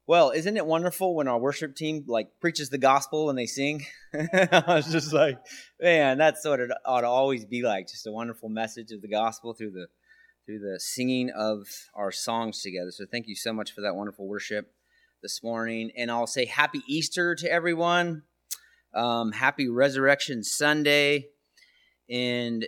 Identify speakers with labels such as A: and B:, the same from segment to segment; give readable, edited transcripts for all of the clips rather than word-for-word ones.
A: Well, isn't it wonderful when our worship team preaches the gospel and they sing? I was just like, man, that's what it ought to always be like. Just a wonderful message of the gospel through the singing of our songs together. So thank you so much for that wonderful worship this morning. And I'll say happy Easter to everyone. Happy Resurrection Sunday. And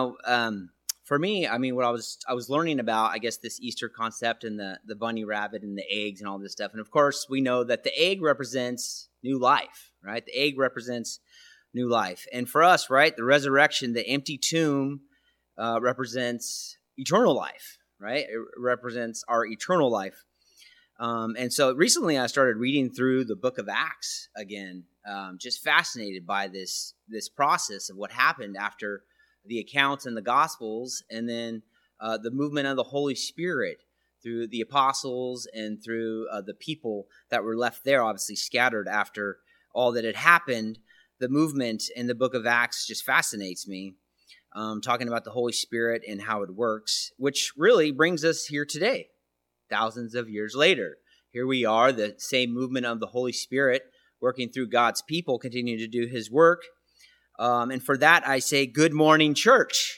A: for me, what I was learning about, I guess, this Easter concept and the bunny rabbit and the eggs and all this stuff. And of course, we know that the egg represents new life, right? The egg represents new life. And for us, right, the resurrection, the empty tomb represents eternal life, right? It represents our eternal life. And so recently I started reading through the book of Acts again, just fascinated by this process of what happened after the accounts in the Gospels, and then the movement of the Holy Spirit through the apostles and through the people that were left there, obviously scattered after all that had happened. The movement in the book of Acts just fascinates me, talking about the Holy Spirit and how it works, which really brings us here today, thousands of years later. Here we are, the same movement of the Holy Spirit working through God's people, continuing to do his work. And for that, I say, good morning, church.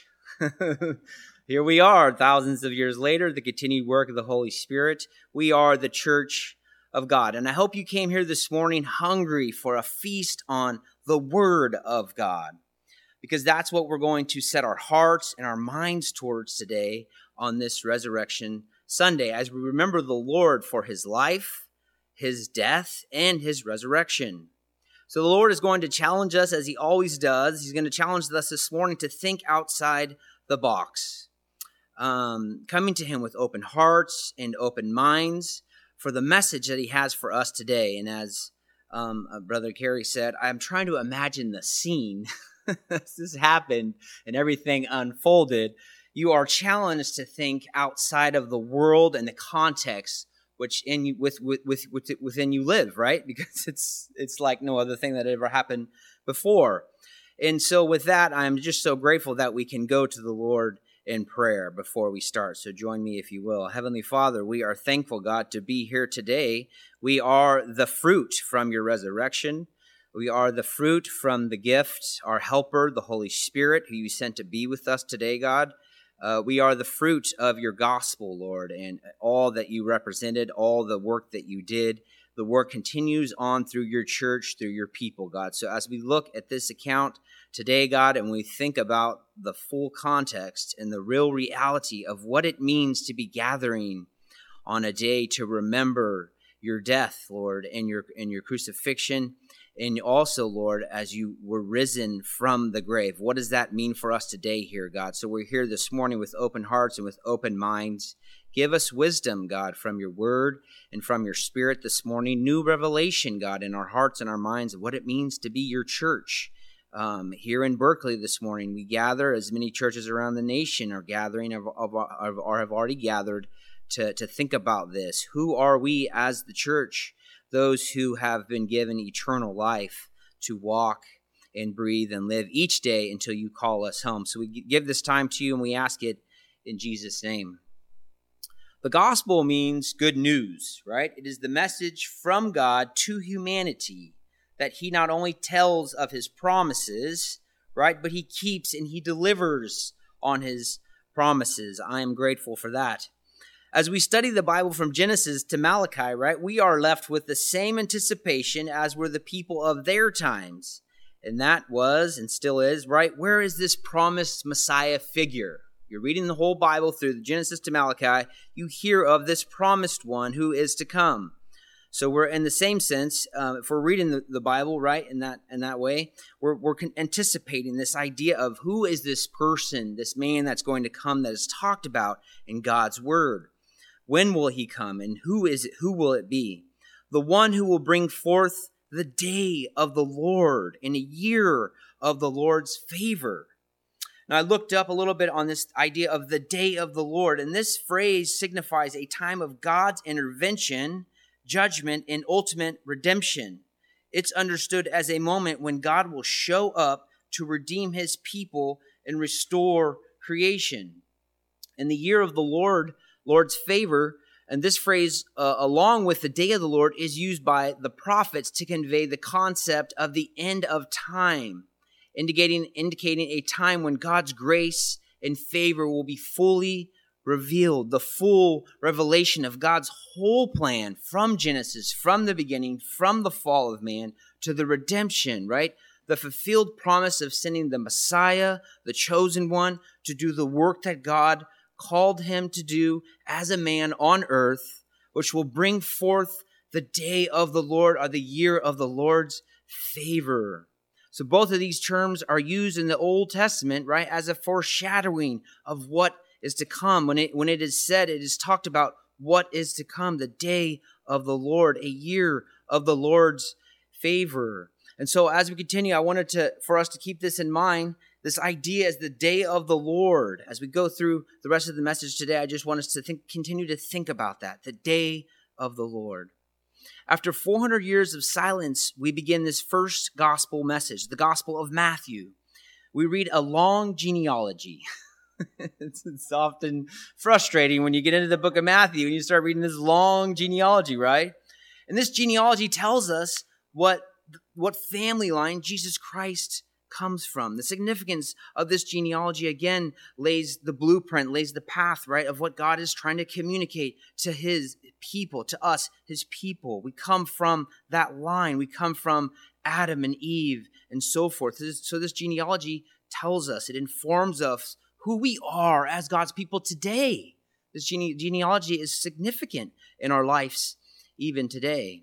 A: Here we are, thousands of years later, the continued work of the Holy Spirit. We are the church of God. And I hope you came here this morning hungry for a feast on the Word of God, because that's what we're going to set our hearts and our minds towards today on this Resurrection Sunday, as we remember the Lord for his life, his death, and his resurrection. So the Lord is going to challenge us, as he always does. He's going to challenge us this morning to think outside the box, coming to him with open hearts and open minds for the message that he has for us today. And as Brother Kerry said, I'm trying to imagine the scene as this happened and everything unfolded. You are challenged to think outside of the world and the context which within you live, right? Because it's like no other thing that ever happened before. And so with that, I'm just so grateful that we can go to the Lord in prayer before we start. So join me if you will. Heavenly Father, we are thankful, God, to be here today. We are the fruit from your resurrection. We are the fruit from the gift, our helper, the Holy Spirit, who you sent to be with us today, God. We are the fruit of your gospel, Lord, and all that you represented, all the work that you did. The work continues on through your church, through your people, God. So as we look at this account today, God, and we think about the full context and the real reality of what it means to be gathering on a day to remember your death, Lord, and your crucifixion, and also, Lord, as you were risen from the grave. What does that mean for us today here, God? So we're here this morning with open hearts and with open minds. Give us wisdom, God, from your word and from your spirit this morning. New revelation, God, in our hearts and our minds of what it means to be your church. Here in Berkeley this morning, we gather, as many churches around the nation are gathering or have already gathered to think about this. Who are we as the church? Those who have been given eternal life to walk and breathe and live each day until you call us home. So we give this time to you and we ask it in Jesus' name. The gospel means good news, right? It is the message from God to humanity that he not only tells of his promises, right, but he keeps and he delivers on his promises. I am grateful for that. As we study the Bible from Genesis to Malachi, right, we are left with the same anticipation as were the people of their times. And that was, and still is, right, where is this promised Messiah figure? You're reading the whole Bible through Genesis to Malachi, you hear of this promised one who is to come. So we're in the same sense, if we're reading the Bible, right, in that way, we're anticipating this idea of who is this person, this man that's going to come that is talked about in God's word. When will he come, and who is it? Who will it be? The one who will bring forth the day of the Lord in a year of the Lord's favor. Now, I looked up a little bit on this idea of the day of the Lord, and this phrase signifies a time of God's intervention, judgment, and ultimate redemption. It's understood as a moment when God will show up to redeem his people and restore creation. In the year of the Lord's favor, And this phrase, along with the day of the Lord, is used by the prophets to convey the concept of the end of time, indicating a time when God's grace and favor will be fully revealed, the full revelation of God's whole plan from Genesis, from the beginning, from the fall of man to the redemption, right? The fulfilled promise of sending the Messiah, the chosen one, to do the work that God called him to do as a man on earth, which will bring forth the day of the Lord, or the year of the Lord's favor. So both of these terms are used in the Old Testament, right, as a foreshadowing of what is to come. When it is said, it is talked about what is to come, the day of the Lord, a year of the Lord's favor. And so as we continue, I wanted for us to keep this in mind, this idea as the day of the Lord. As we go through the rest of the message today, I just want us to continue to think about that, the day of the Lord. After 400 years of silence, we begin this first gospel message, the Gospel of Matthew. We read a long genealogy. It's often frustrating when you get into the book of Matthew and you start reading this long genealogy, right? And this genealogy tells us what family line Jesus Christ comes from. The significance of this genealogy, again, lays the blueprint, lays the path, right, of what God is trying to communicate to his people, to us, his people. We come from that line. We come from Adam and Eve and so forth. So this genealogy tells us, it informs us who we are as God's people today. This genealogy is significant in our lives even today.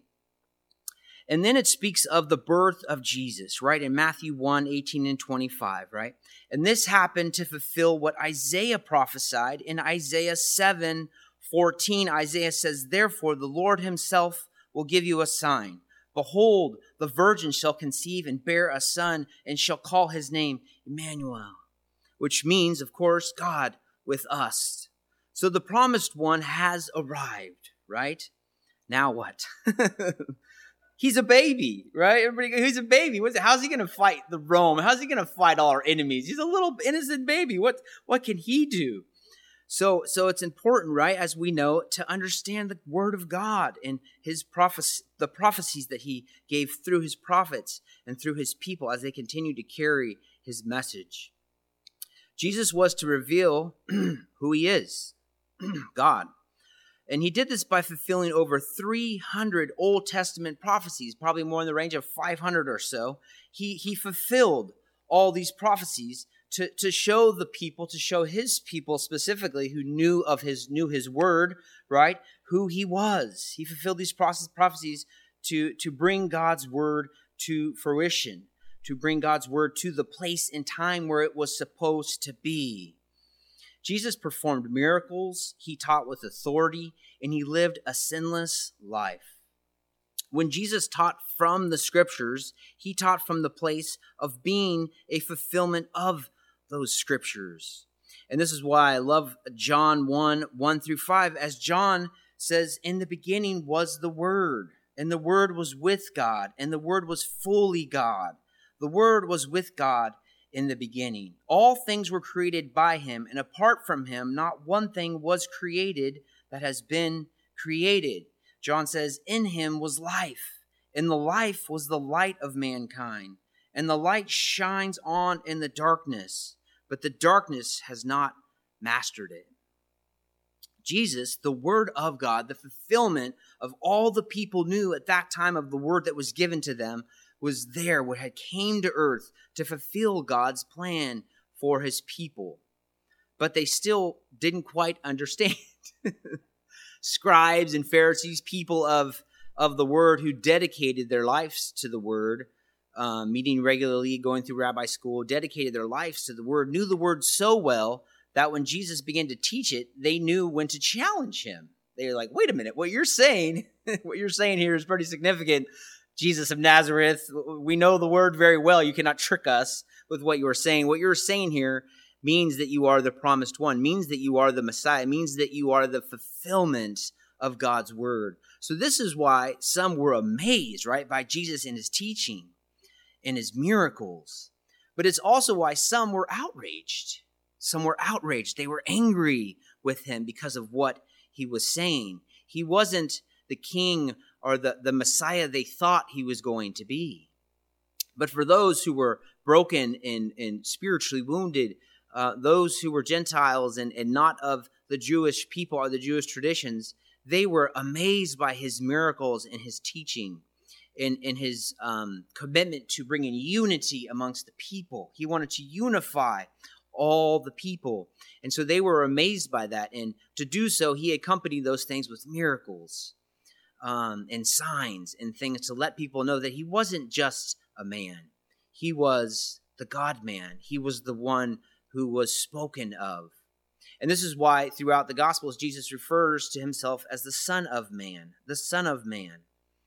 A: And then it speaks of the birth of Jesus, right? In Matthew 1, 18 and 25, right? And this happened to fulfill what Isaiah prophesied in Isaiah 7, 14. Isaiah says, "Therefore the Lord himself will give you a sign. Behold, the virgin shall conceive and bear a son and shall call his name Emmanuel," which means, of course, God with us. So the promised one has arrived, right? Now what? He's a baby, right? Everybody, he's a baby. How's he going to fight the Rome? How's he going to fight all our enemies? He's a little innocent baby. What can he do? So it's important, right, as we know, to understand the word of God and his the prophecies that he gave through his prophets and through his people as they continue to carry his message. Jesus was to reveal who he is, God. And he did this by fulfilling over 300 Old Testament prophecies, probably more in the range of 500 or so. He fulfilled all these prophecies to show the people, to show his people specifically who knew his word, right, who he was. He fulfilled these prophecies to bring God's word to fruition, to bring God's word to the place and time where it was supposed to be. Jesus performed miracles, he taught with authority, and he lived a sinless life. When Jesus taught from the scriptures, he taught from the place of being a fulfillment of those scriptures. And this is why I love John 1 through 5, as John says, "In the beginning was the Word, and the Word was with God, and the Word was fully God. The Word was with God in the beginning. All things were created by him, and apart from him, not one thing was created that has been created." John says, "In him was life, and the life was the light of mankind. And the light shines on in the darkness, but the darkness has not mastered it." Jesus, the Word of God, the fulfillment of all the people knew at that time of the word that was given to them, was there, what had came to earth to fulfill God's plan for his people. But they still didn't quite understand. Scribes and Pharisees, people of the word who dedicated their lives to the word, meeting regularly, going through rabbi school, dedicated their lives to the word, knew the word so well that when Jesus began to teach it, they knew when to challenge him. They were like, "Wait a minute, what you're saying here is pretty significant. Jesus of Nazareth, we know the word very well. You cannot trick us with what you are saying. What you're saying here means that you are the promised one, means that you are the Messiah, means that you are the fulfillment of God's word." So this is why some were amazed, right, by Jesus and his teaching and his miracles. But it's also why some were outraged. Some were outraged. They were angry with him because of what he was saying. He wasn't the king or the Messiah they thought he was going to be. But for those who were broken and spiritually wounded, those who were Gentiles and not of the Jewish people or the Jewish traditions, they were amazed by his miracles and his teaching and his commitment to bringing unity amongst the people. He wanted to unify all the people. And so they were amazed by that. And to do so, he accompanied those things with miracles and signs and things to let people know that he wasn't just a man. He was the God-man. He was the one who was spoken of. And this is why throughout the Gospels, Jesus refers to himself as the Son of Man, the Son of Man.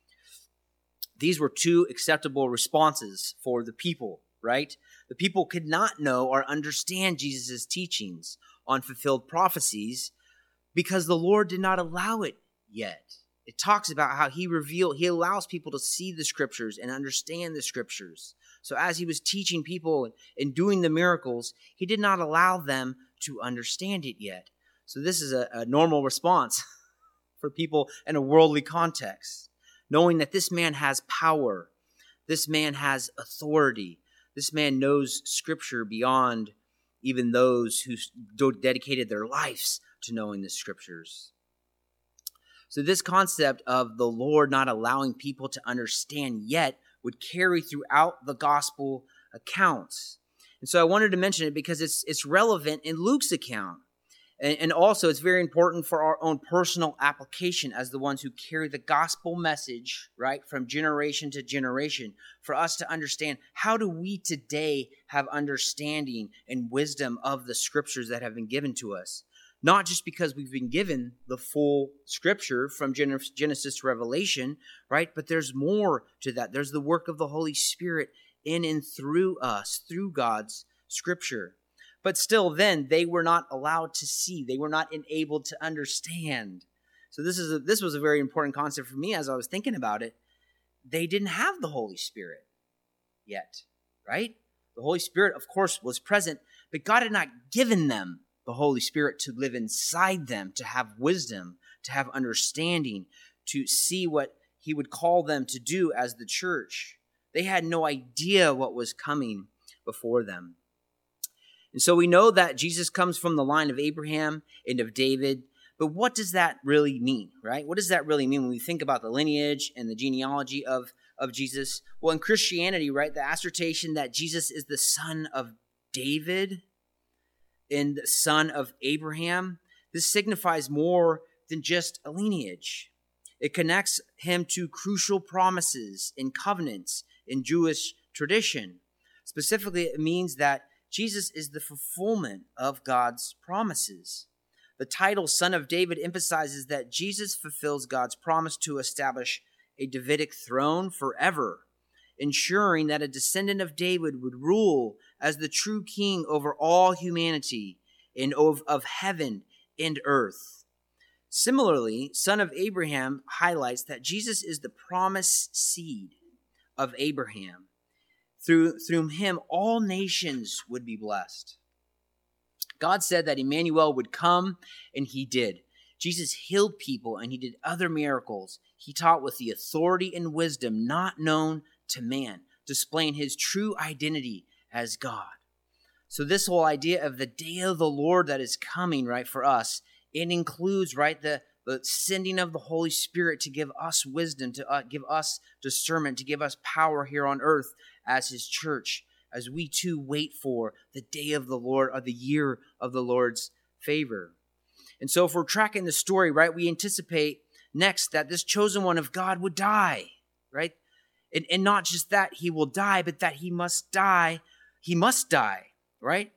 A: These were two acceptable responses for the people, right? The people could not know or understand Jesus' teachings on fulfilled prophecies because the Lord did not allow it yet. It talks about how he allows people to see the scriptures and understand the scriptures. So as he was teaching people and doing the miracles, he did not allow them to understand it yet. So this is a normal response for people in a worldly context, knowing that this man has power, this man has authority, this man knows scripture beyond even those who dedicated their lives to knowing the scriptures. So this concept of the Lord not allowing people to understand yet would carry throughout the gospel accounts. And so I wanted to mention it because it's relevant in Luke's account. And also it's very important for our own personal application as the ones who carry the gospel message, right, from generation to generation, for us to understand how do we today have understanding and wisdom of the scriptures that have been given to us. Not just because we've been given the full scripture from Genesis to Revelation, right? But there's more to that. There's the work of the Holy Spirit in and through us, through God's scripture. But still then, they were not allowed to see. They were not enabled to understand. So this was a very important concept for me as I was thinking about it. They didn't have the Holy Spirit yet, right? The Holy Spirit, of course, was present, but God had not given them the Holy Spirit to live inside them, to have wisdom, to have understanding, to see what he would call them to do as the church. They had no idea what was coming before them. And so we know that Jesus comes from the line of Abraham and of David, but what does that really mean, right? What does that really mean when we think about the lineage and the genealogy of Jesus? Well, in Christianity, right, the assertion that Jesus is the son of David and the son of Abraham, this signifies more than just a lineage. It connects him to crucial promises and covenants in Jewish tradition. Specifically, it means that Jesus is the fulfillment of God's promises. The title Son of David emphasizes that Jesus fulfills God's promise to establish a Davidic throne forever, ensuring that a descendant of David would rule as the true king over all humanity and of heaven and earth. Similarly, Son of Abraham highlights that Jesus is the promised seed of Abraham. Through him, all nations would be blessed. God said that Emmanuel would come, and he did. Jesus healed people, and he did other miracles. He taught with the authority and wisdom not known to man, displaying his true identity as God. So this whole idea of the day of the Lord that is coming, right, for us, it includes, right, the sending of the Holy Spirit to give us wisdom, to give us discernment, to give us power here on earth as his church, as we too wait for the day of the Lord or the year of the Lord's favor. And so if we're tracking the story, right, we anticipate next that this chosen one of God would die, right? And not just that he will die, but that he must die, right?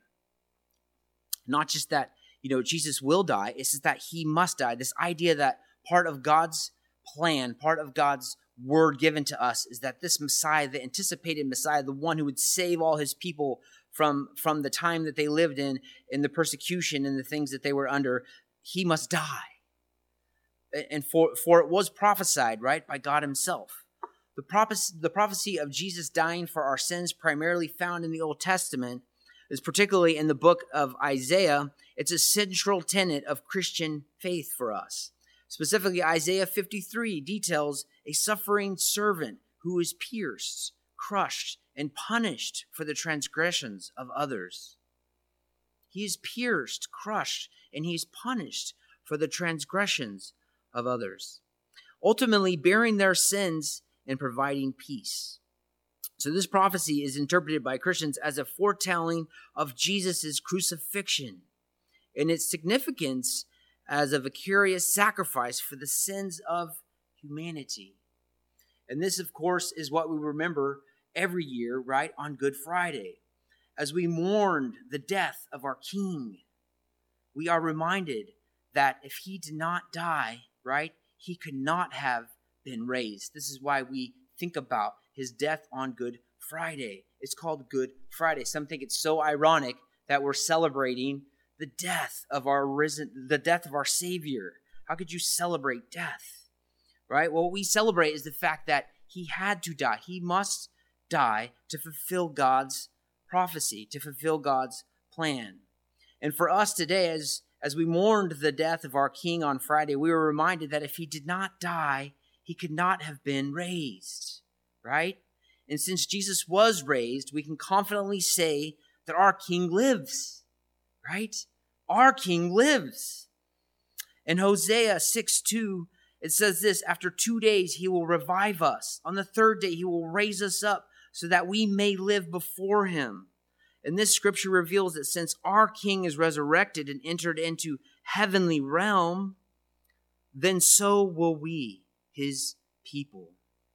A: Not just that, Jesus will die, it's just that he must die. This idea that part of God's plan, part of God's word given to us is that this Messiah, the anticipated Messiah, the one who would save all his people from the time that they lived in the persecution and the things that they were under, he must die. And for it was prophesied, right, by God himself. The prophecy of Jesus dying for our sins, primarily found in the Old Testament, is particularly in the book of Isaiah. It's a central tenet of Christian faith for us.
B: Specifically, Isaiah 53 details a suffering servant who is pierced, crushed, and punished for the transgressions of others. He is pierced, crushed, and he is punished for the transgressions of others, ultimately bearing their sins and providing peace. So this prophecy is interpreted by Christians as a foretelling of Jesus' crucifixion and its significance as a vicarious sacrifice for the sins of humanity. And this, of course, is what we remember every year, right, on Good Friday. As we mourned the death of our King, we are reminded that if he did not die, right, he could not have been raised. This is why we think about his death on Good Friday. It's called Good Friday. Some think it's so ironic that we're celebrating the death of our Savior. How could you celebrate death? Right? Well, what we celebrate is the fact that he had to die. He must die to fulfill God's prophecy, to fulfill God's plan. And for us today, as we mourned the death of our King on Friday, we were reminded that if he did not die, he could not have been raised, right? And since Jesus was raised, we can confidently say that our King lives, right? Our King lives. In Hosea 6:2, it says this, after 2 days he will revive us. On the third day he will raise us up so that we may live before him. And this scripture reveals that since our King is resurrected and entered into heavenly realm, then so will we, his people.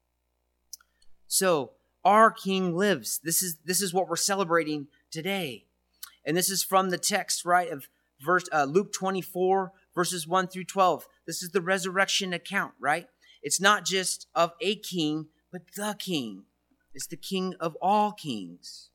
B: So our King lives. This is what we're celebrating today. And this is from the text, right, of Luke 24, verses 1 through 12. This is the resurrection account, right? It's not just of a king, but the King. It's the King of all kings.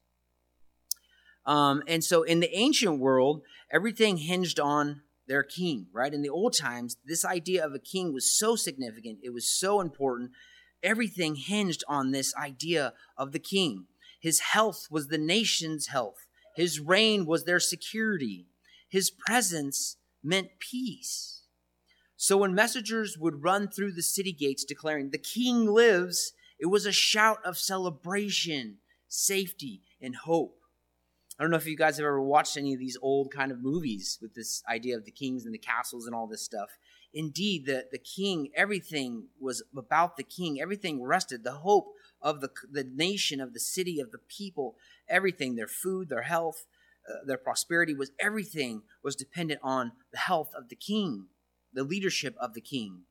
B: And so in the ancient world, everything hinged on their king, right? In the old times, this idea of a king was so significant. It was so important. Everything hinged on this idea of the king. His health was the nation's health. His reign was their security. His presence meant peace. So when messengers would run through the city gates declaring, "The King lives," it was a shout of celebration, safety, and hope. I don't know if you guys have ever watched any of these old kind of movies with this idea of the kings and the castles and all this stuff. Indeed, the king, everything was about the king. Everything rested. The hope of the nation, of the city, of the people, everything, their food, their health, their prosperity, everything was dependent on the health of the king, the leadership of the king.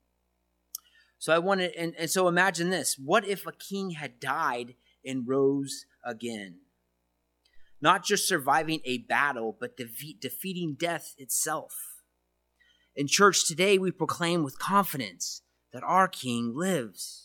B: So so imagine this. What if a king had died and rose again? Not just surviving a battle, but defeating death itself. In church today, we proclaim with confidence that our King lives.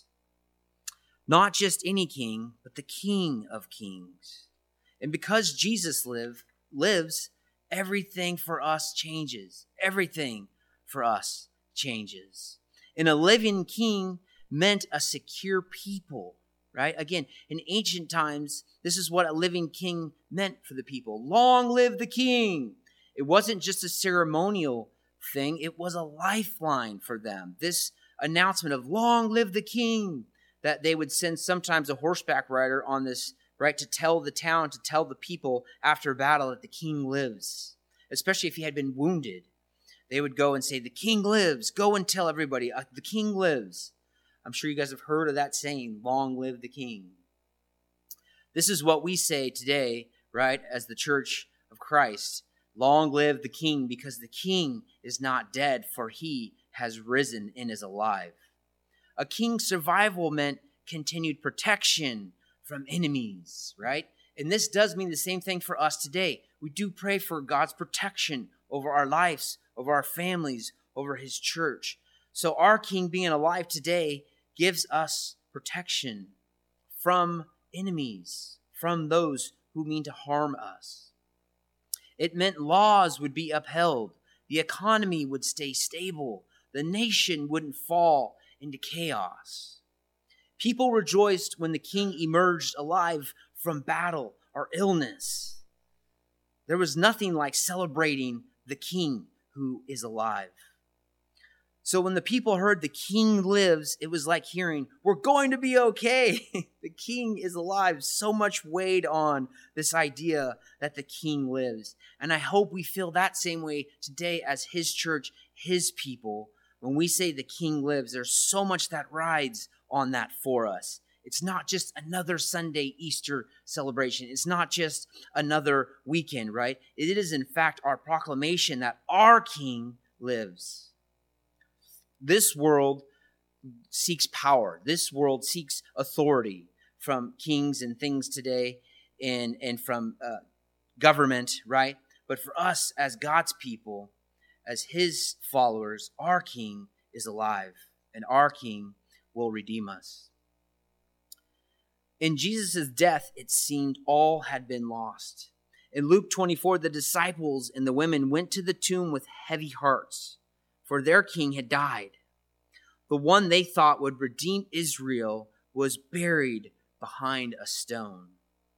B: Not just any king, but the King of kings. And because Jesus lives, everything for us changes. Everything for us changes. And a living king meant a secure people, right? Again, in ancient times, this is what a living king meant for the people. Long live the king. It wasn't just a ceremonial thing. It was a lifeline for them. This announcement of long live the king, that they would send sometimes a horseback rider on this, right, to tell the town, to tell the people after a battle that the king lives, especially if he had been wounded. They would go and say, "The king lives." Go and tell everybody, the king lives. I'm sure you guys have heard of that saying, "Long live the king." This is what we say today, right, as the Church of Christ. Long live the king, because the king is not dead, for he has risen and is alive. A king's survival meant continued protection from enemies, right? And this does mean the same thing for us today. We do pray for God's protection over our lives, over our families, over his church. So our king being alive today gives us protection from enemies, from those who mean to harm us. It meant laws would be upheld, the economy would stay stable, the nation wouldn't fall into chaos. People rejoiced when the king emerged alive from battle or illness. There was nothing like celebrating the king who is alive. So when the people heard the king lives, it was like hearing, we're going to be okay. The king is alive. So much weighed on this idea that the king lives. And I hope we feel that same way today as his church, his people. When we say the king lives, there's so much that rides on that for us. It's not just another Sunday Easter celebration. It's not just another weekend, right? It is in fact our proclamation that our king lives. This world seeks power. This world seeks authority from kings and things today and from government, right? But for us as God's people, as his followers, our king is alive and our king will redeem us. In Jesus' death, it seemed all had been lost. In Luke 24, the disciples and the women went to the tomb with heavy hearts, for their king had died. The one they thought would redeem Israel was buried behind a stone.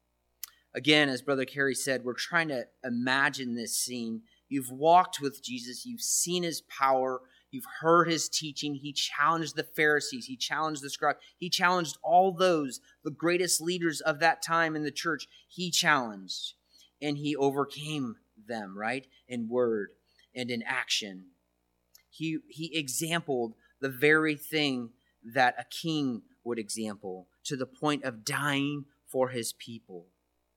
B: Again, as Brother Kerry said, we're trying to imagine this scene. You've walked with Jesus. You've seen his power. You've heard his teaching. He challenged the Pharisees. He challenged the scribes. He challenged all those, the greatest leaders of that time in the church. He challenged, and he overcame them, right? In word and in action. He exampled the very thing that a king would example, to the point of dying for his people.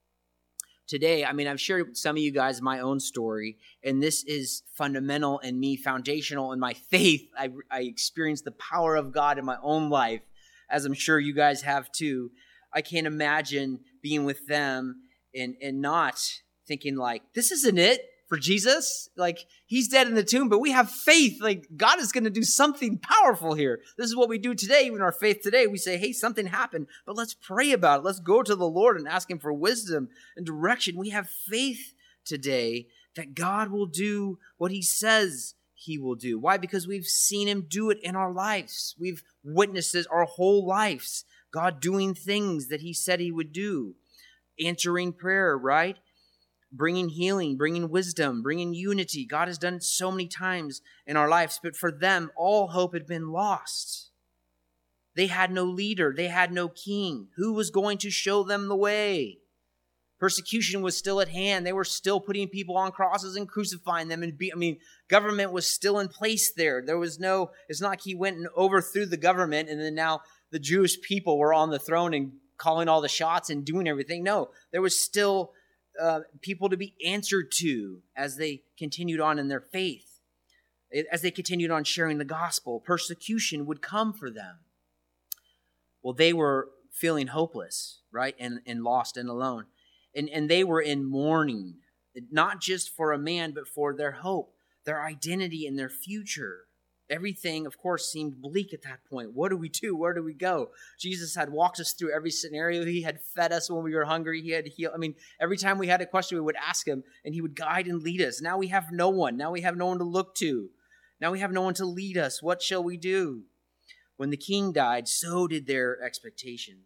B: Today, I've shared with some of you guys my own story, and this is fundamental in me, foundational in my faith. I experienced the power of God in my own life, as I'm sure you guys have too. I can't imagine being with them and not thinking like, this isn't it for Jesus. Like, he's dead in the tomb, but we have faith. Like, God is going to do something powerful here. This is what we do today, even our faith today. We say, hey, something happened, but let's pray about it. Let's go to the Lord and ask him for wisdom and direction. We have faith today that God will do what he says he will do. Why? Because we've seen him do it in our lives. We've witnessed it our whole lives. God doing things that he said he would do. Answering prayer, right? Bringing healing, bringing wisdom, bringing unity. God has done it so many times in our lives, but for them, all hope had been lost. They had no leader. They had no king. Who was going to show them the way? Persecution was still at hand. They were still putting people on crosses and crucifying them. Government was still in place there. It's not like he went and overthrew the government and then now the Jewish people were on the throne and calling all the shots and doing everything. No, there was still people to be answered to as they continued on in their faith, as they continued on sharing the gospel. Persecution would come for them. Well, they were feeling hopeless, right, and lost and alone. And they were in mourning, not just for a man, but for their hope, their identity, and their future. Everything, of course, seemed bleak at that point. What do we do? Where do we go? Jesus had walked us through every scenario. He had fed us when we were hungry. He had healed. Every time we had a question, we would ask him, and he would guide and lead us. Now we have no one. Now we have no one to look to. Now we have no one to lead us. What shall we do? When the king died, so did their expectations.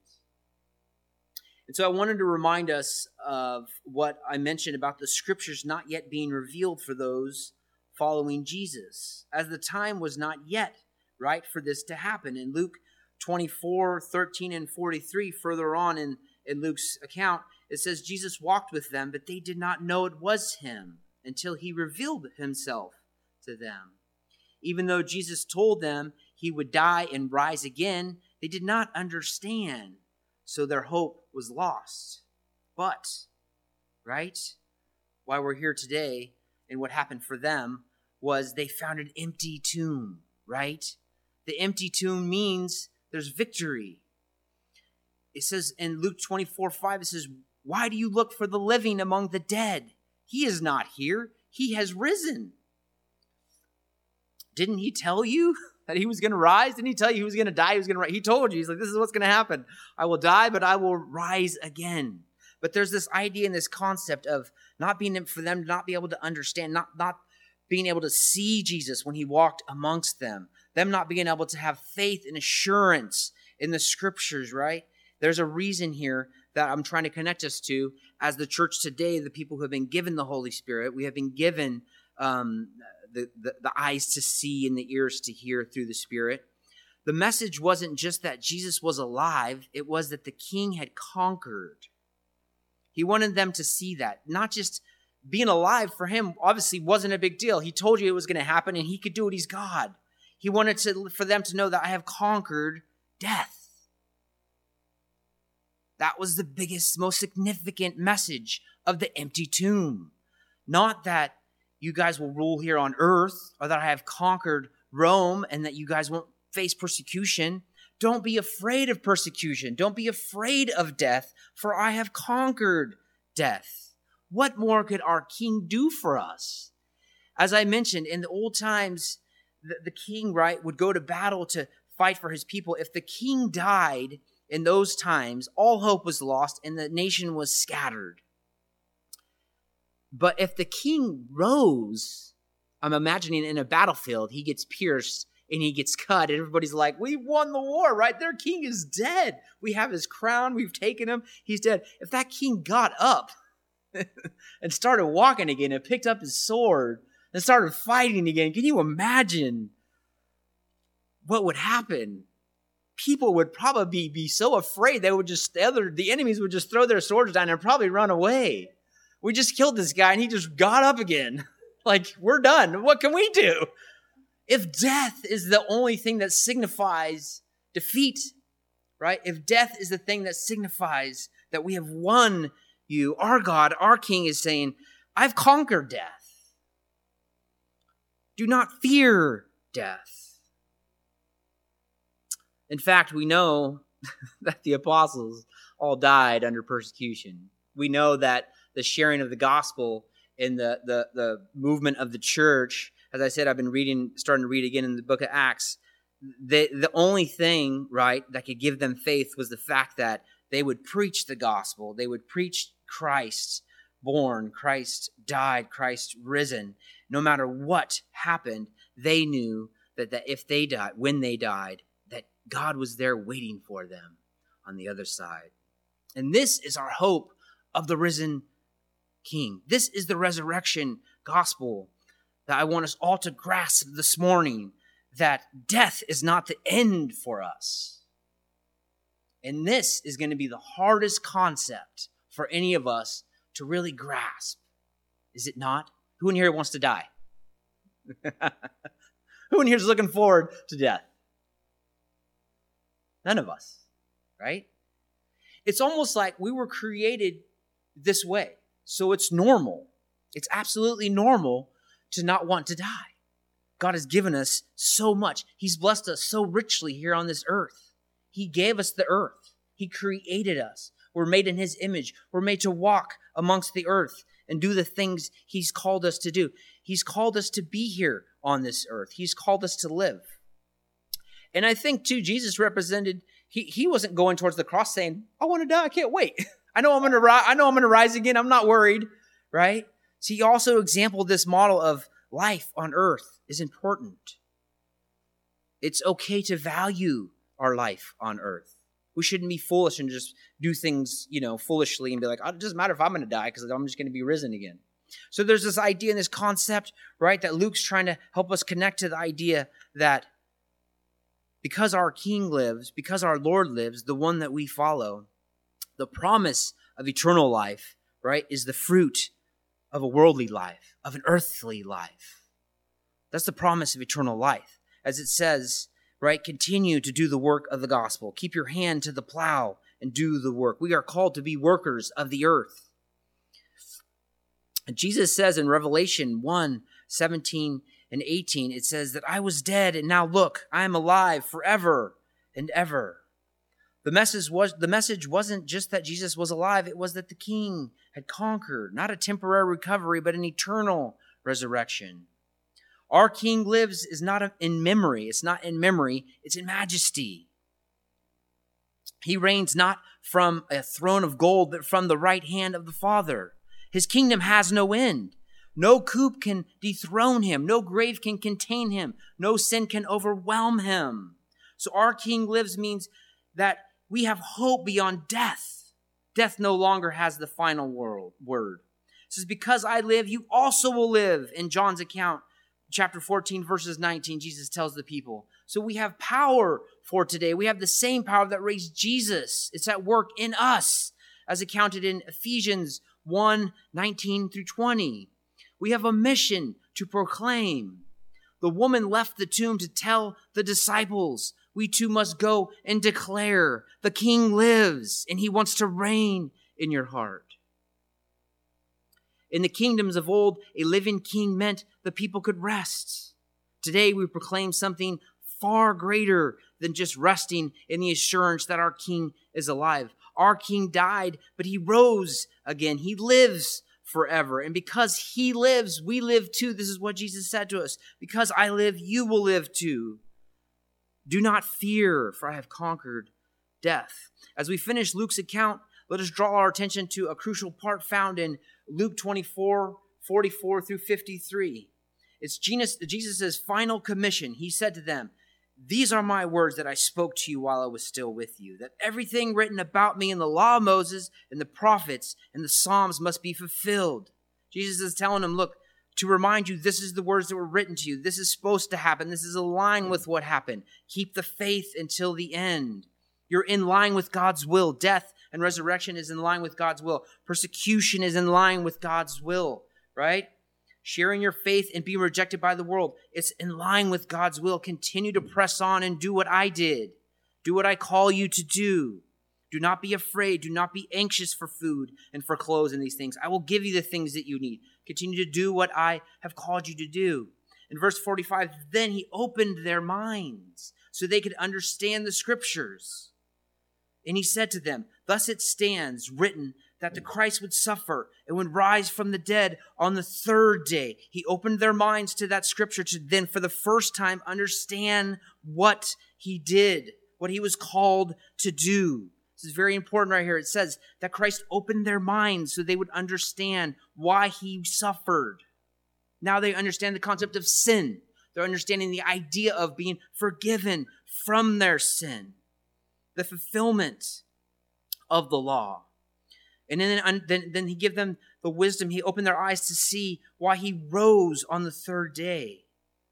B: And so I wanted to remind us of what I mentioned about the scriptures not yet being revealed for those following Jesus, as the time was not yet right for this to happen. In Luke 24, 13 and 43, further on in Luke's account, it says, Jesus walked with them, but they did not know it was him until he revealed himself to them. Even though Jesus told them he would die and rise again, they did not understand, so their hope was lost. But, right, why we're here today and what happened for them was they found an empty tomb, right? The empty tomb means there's victory. It says in Luke 24:5, it says, why do you look for the living among the dead? He is not here. He has risen. Didn't he tell you that he was going to rise? Didn't he tell you he was going to die? He told you. He's like, this is what's going to happen. I will die, but I will rise again. But there's this idea and this concept of not being for them to not be able to understand, not being able to see Jesus when he walked amongst them not being able to have faith and assurance in the scriptures, right? There's a reason here that I'm trying to connect us to as the church today, the people who have been given the Holy Spirit. We have been given the the eyes to see and the ears to hear through the Spirit. The message wasn't just that Jesus was alive, it was that the King had conquered. He wanted them to see that. Not just being alive for him obviously wasn't a big deal. He told you it was going to happen and he could do it. He's God. He wanted for them to know that I have conquered death. That was the biggest, most significant message of the empty tomb. Not that you guys will rule here on earth or that I have conquered Rome and that you guys won't face persecution. Don't be afraid of persecution. Don't be afraid of death, for I have conquered death. What more could our King do for us? As I mentioned, in the old times, the king, right, would go to battle to fight for his people. If the king died in those times, all hope was lost and the nation was scattered. But if the king rose, I'm imagining in a battlefield, he gets pierced and he gets cut, and everybody's like, we won the war, right? Their king is dead. We have his crown. We've taken him. He's dead. If that king got up and started walking again and picked up his sword and started fighting again, can you imagine what would happen? People would probably be so afraid they would just, the enemies would just throw their swords down and probably run away. We just killed this guy and he just got up again. Like, we're done. What can we do? If death is the only thing that signifies defeat, right? If death is the thing that signifies that we have won you, our God, our King is saying, I've conquered death. Do not fear death. In fact, we know that the apostles all died under persecution. We know that the sharing of the gospel in the movement of the church, as I said, I've been starting to read again in the book of Acts. The only thing, right, that could give them faith was the fact that they would preach the gospel. They would preach Christ born, Christ died, Christ risen. No matter what happened, they knew that if they died, when they died, that God was there waiting for them on the other side. And this is our hope of the risen King. This is the resurrection gospel that I want us all to grasp this morning, that death is not the end for us. And this is going to be the hardest concept for any of us to really grasp. Is it not? Who in here wants to die? Who in here is looking forward to death? None of us, right? It's almost like we were created this way. So it's normal. It's absolutely normal to not want to die. God has given us so much. He's blessed us so richly here on this earth. He gave us the earth. He created us. We're made in His image. We're made to walk amongst the earth and do the things He's called us to do. He's called us to be here on this earth. He's called us to live. And I think, too, Jesus represented, he wasn't going towards the cross saying, I want to die, I can't wait. I know I'm going to rise again. I'm not worried, right? So he also exampled this model of life on earth is important. It's okay to value our life on earth. We shouldn't be foolish and just do things, foolishly and be like, it doesn't matter if I'm going to die because I'm just going to be risen again. So there's this idea and this concept, right, that Luke's trying to help us connect to the idea that because our King lives, because our Lord lives, the one that we follow, the promise of eternal life, right, is the fruit of a worldly life, of an earthly life. That's the promise of eternal life. As it says, right, continue to do the work of the gospel. Keep your hand to the plow and do the work. We are called to be workers of the earth. And Jesus says in Revelation 1:17 and 18, it says that I was dead and now look, I am alive forever and ever. The message wasn't just that Jesus was alive, it was that the King had conquered, not a temporary recovery, but an eternal resurrection. Our King lives is not in memory. It's not in memory, it's in majesty. He reigns not from a throne of gold, but from the right hand of the Father. His kingdom has no end. No coop can dethrone him. No grave can contain him. No sin can overwhelm him. So our King lives means that we have hope beyond death. Death no longer has the final word. It says, because I live, you also will live. In John's account, chapter 14, verses 19, Jesus tells the people, so we have power for today. We have the same power that raised Jesus. It's at work in us, as accounted in Ephesians 1, 19 through 20. We have a mission to proclaim. The woman left the tomb to tell the disciples, we too must go and declare the King lives and he wants to reign in your heart. In the kingdoms of old, a living king meant the people could rest. Today, we proclaim something far greater than just resting in the assurance that our king is alive. Our king died, but he rose again. He lives forever. And because he lives, we live too. This is what Jesus said to us. Because I live, you will live too. Do not fear, for I have conquered death. As we finish Luke's account, let us draw our attention to a crucial part found in Luke 24, 44 through 53. It's Jesus' final commission. He said to them, these are my words that I spoke to you while I was still with you, that everything written about me in the law of Moses and the prophets and the Psalms must be fulfilled. Jesus is telling them, look, to remind you, this is the words that were written to you. This is supposed to happen. This is aligned with what happened. Keep the faith until the end. You're in line with God's will. Death and resurrection is in line with God's will. Persecution is in line with God's will, right? Sharing your faith and being rejected by the world, it's in line with God's will. Continue to press on and do what I did. Do what I call you to do. Do not be afraid. Do not be anxious for food and for clothes and these things. I will give you the things that you need. Continue to do what I have called you to do. In verse 45, then he opened their minds so they could understand the scriptures. And he said to them, thus it stands written that the Christ would suffer and would rise from the dead on the third day. He opened their minds to that scripture to then for the first time understand what he did, what he was called to do. This is very important right here. It says that Christ opened their minds so they would understand why he suffered. Now they understand the concept of sin. They're understanding the idea of being forgiven from their sin. The fulfillment of the law. And then he gave them the wisdom. He opened their eyes to see why he rose on the third day.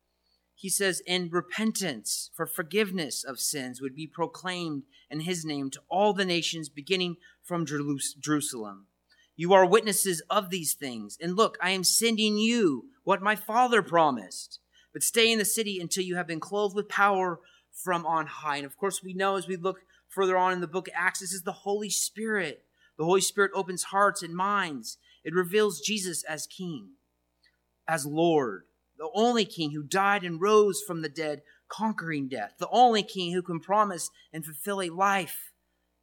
B: He says, and repentance for forgiveness of sins would be proclaimed in his name to all the nations, beginning from Jerusalem. You are witnesses of these things. And look, I am sending you what my Father promised. But stay in the city until you have been clothed with power from on high. And of course, we know as we look further on in the book of Acts, this is the Holy Spirit. The Holy Spirit opens hearts and minds. It reveals Jesus as King, as Lord, the only King who died and rose from the dead, conquering death, the only King who can promise and fulfill a life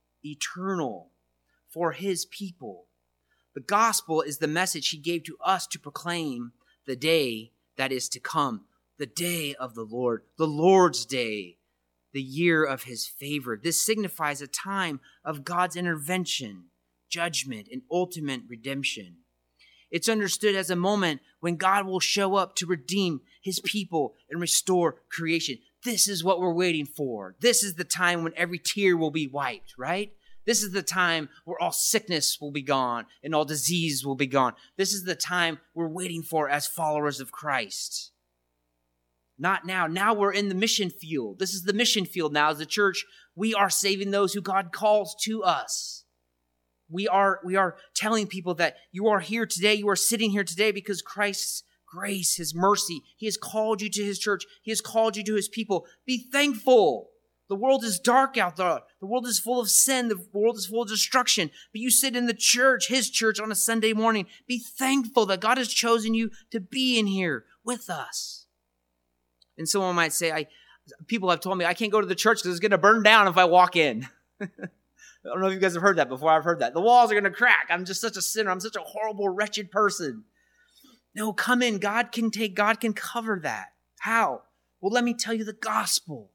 B: eternal for his people. The gospel is the message he gave to us to proclaim the day that is to come, the day of the Lord's day, the year of his favor. This signifies a time of God's intervention, judgment, and ultimate redemption. It's understood as a moment when God will show up to redeem his people and restore creation. This is what we're waiting for. This is the time when every tear will be wiped, right? This is the time where all sickness will be gone and all disease will be gone. This is the time we're waiting for as followers of Christ. Not now. Now we're in the mission field. This is the mission field now as the church. We are saving those who God calls to us. We are telling people that you are here today. You are sitting here today because Christ's grace, his mercy, he has called you to his church. He has called you to his people. Be thankful. The world is dark out there. The world is full of sin. The world is full of destruction. But you sit in the church, his church, on a Sunday morning. Be thankful that God has chosen you to be in here with us. And someone might say, people have told me I can't go to the church because it's going to burn down if I walk in. I don't know if you guys have heard that before. I've heard that. The walls are going to crack. I'm just such a sinner. I'm such a horrible, wretched person. No, come in. God can cover that. How? Well, let me tell you the gospel.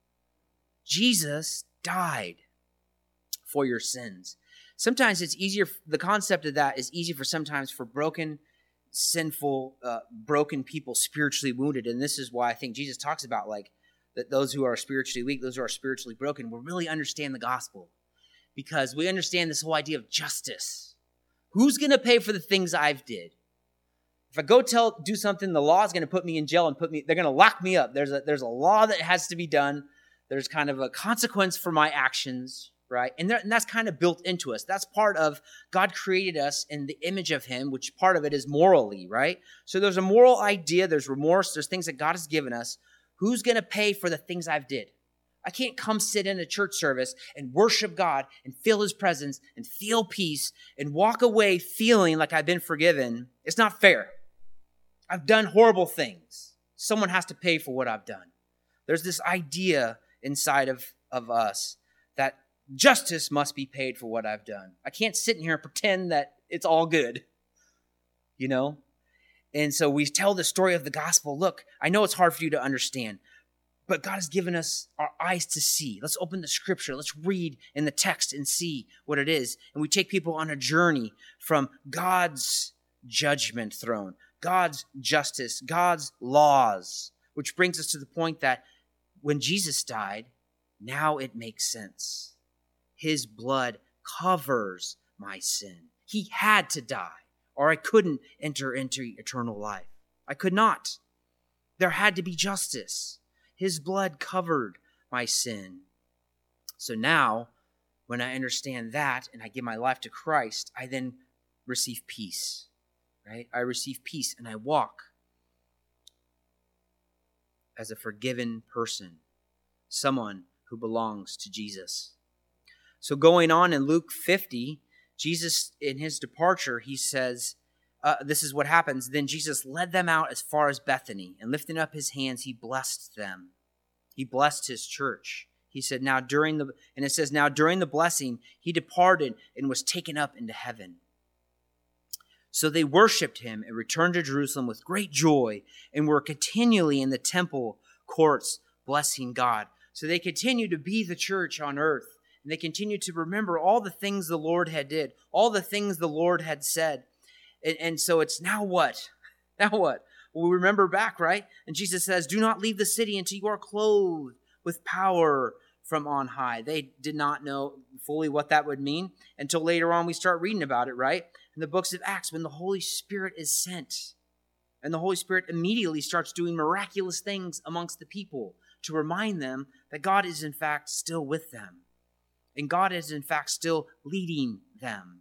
B: Jesus died for your sins. Sometimes it's easier. The concept of that is easy sometimes for broken, sinful, broken people, spiritually wounded. And this is why I think Jesus talks about that those who are spiritually weak, those who are spiritually broken, will really understand the gospel. Because we understand this whole idea of justice. Who's going to pay for the things I've did? If I go do something, the law is going to put me in jail and they're going to lock me up. There's a law that has to be done. There's kind of a consequence for my actions, right? And that's kind of built into us. That's part of God created us in the image of him, which part of it is morally, right? So there's a moral idea, there's remorse, there's things that God has given us. Who's going to pay for the things I've did? I can't come sit in a church service and worship God and feel his presence and feel peace and walk away feeling like I've been forgiven. It's not fair. I've done horrible things. Someone has to pay for what I've done. There's this idea inside of us that justice must be paid for what I've done. I can't sit in here and pretend that it's all good, you know? And so we tell the story of the gospel. Look, I know it's hard for you to understand, but God has given us our eyes to see. Let's open the scripture. Let's read in the text and see what it is. And we take people on a journey from God's judgment throne, God's justice, God's laws, which brings us to the point that when Jesus died, now it makes sense. His blood covers my sin. He had to die, or I couldn't enter into eternal life. I could not. There had to be justice. His blood covered my sin. So now, when I understand that and I give my life to Christ, I then receive peace, right? I receive peace and I walk as a forgiven person, someone who belongs to Jesus. So going on in Luke 50, Jesus, in his departure, he says, this is what happens. Then Jesus led them out as far as Bethany, and lifting up his hands, he blessed them. He blessed his church. He said, now during the blessing, he departed and was taken up into heaven. So they worshiped him and returned to Jerusalem with great joy and were continually in the temple courts blessing God. So they continued to be the church on earth, and they continued to remember all the things the Lord had did, all the things the Lord had said. And so it's now what? Now what? Well, we remember back, right? And Jesus says, do not leave the city until you are clothed with power from on high. They did not know fully what that would mean until later on we start reading about it, right? In the books of Acts, when the Holy Spirit is sent, and the Holy Spirit immediately starts doing miraculous things amongst the people to remind them that God is in fact still with them. And God is in fact still leading them.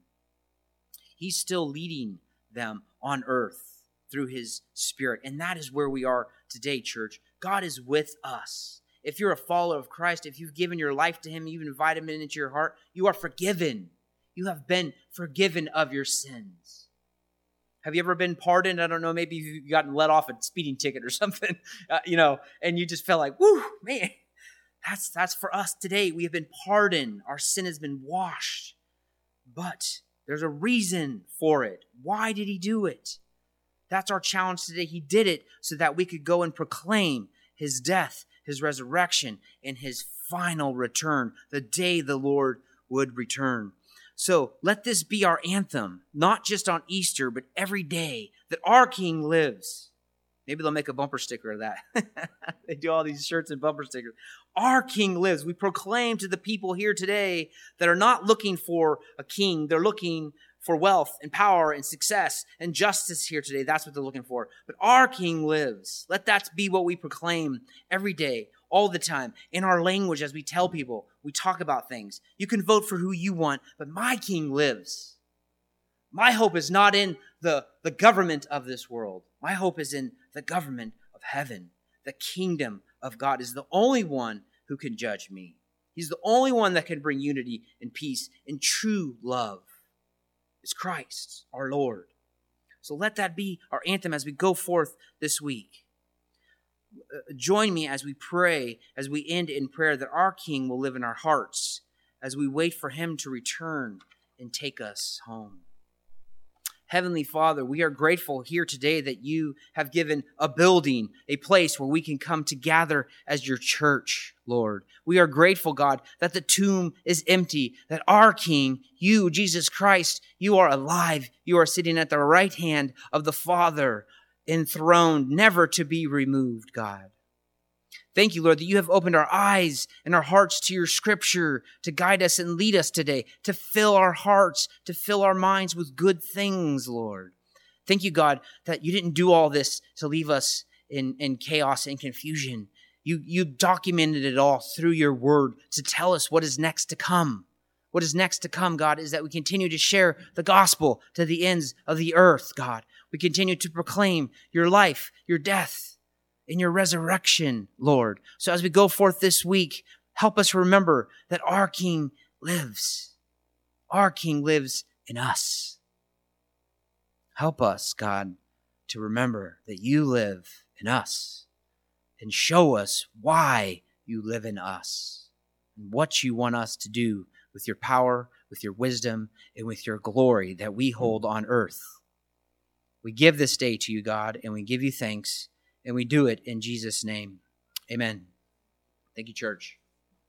B: He's still leading them on earth through his Spirit. And that is where we are today, church. God is with us. If you're a follower of Christ, if you've given your life to him, you've invited him into your heart, you are forgiven. You have been forgiven of your sins. Have you ever been pardoned? I don't know, maybe you've gotten let off a speeding ticket or something, and you just felt like, whoo, man, that's for us today. We have been pardoned. Our sin has been washed. But there's a reason for it. Why did he do it? That's our challenge today. He did it so that we could go and proclaim his death, his resurrection, and his final return, the day the Lord would return. So let this be our anthem, not just on Easter, but every day that our King lives. Maybe they'll make a bumper sticker of that. They do all these shirts and bumper stickers. Our King lives. We proclaim to the people here today that are not looking for a king. They're looking for wealth and power and success and justice here today. That's what they're looking for. But our King lives. Let that be what we proclaim every day, all the time, in our language as we tell people, we talk about things. You can vote for who you want, but my King lives. My hope is not in the government of this world. My hope is in the government of heaven. The kingdom of God is the only one who can judge me. He's the only one that can bring unity and peace and true love. It's Christ, our Lord. So let that be our anthem as we go forth this week. Join me as we pray, as we end in prayer, that our King will live in our hearts as we wait for him to return and take us home. Heavenly Father, we are grateful here today that you have given a building, a place where we can come to gather as your church, Lord. We are grateful, God, that the tomb is empty, that our King, you, Jesus Christ, you are alive. You are sitting at the right hand of the Father, enthroned, never to be removed, God. Thank you, Lord, that you have opened our eyes and our hearts to your scripture to guide us and lead us today, to fill our hearts, to fill our minds with good things, Lord. Thank you, God, that you didn't do all this to leave us in chaos and confusion. You documented it all through your word to tell us what is next to come. What is next to come, God, is that we continue to share the gospel to the ends of the earth, God. We continue to proclaim your life, your death, and your resurrection, Lord. So as we go forth this week, help us remember that our King lives. Our King lives in us. Help us, God, to remember that you live in us and show us why you live in us and what you want us to do with your power, with your wisdom, and with your glory that we hold on earth. We give this day to you, God, and we give you thanks, and we do it in Jesus' name. Amen. Thank you, church.